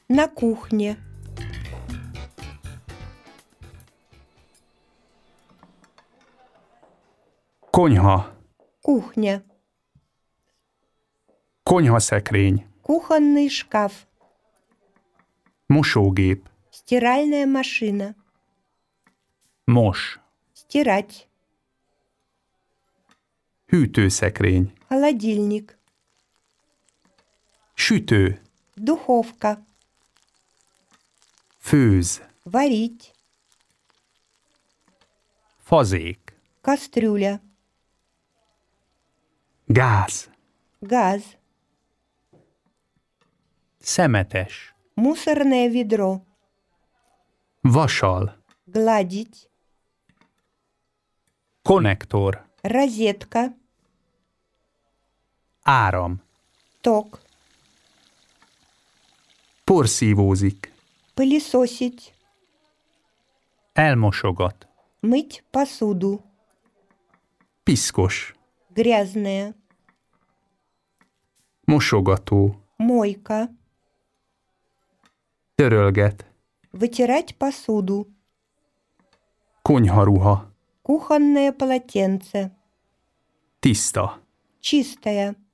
На кухне. Konyha. Кухня. Konyhaszekrény. Кухонный шкаф. Mosógép. Стиральная машина. Mos. Стирать. Hűtőszekrény. Холодильник. Sütő. Духовка. Főz. Варить. Fazék. Кастрюля. Gáz. Газ. Szemetes. Мусорное ведро. Vasal. Гладить. Konnektor. Розетка. Áram. Ток. Porszívózik. Пылесосить. Elmosogat. Мыть посуду. Piszkos. Грязная. Mosogató. Мойка. Törölget. Вытирать посуду. Konyharuha. Кухонное полотенце. Tiszta. Чистое.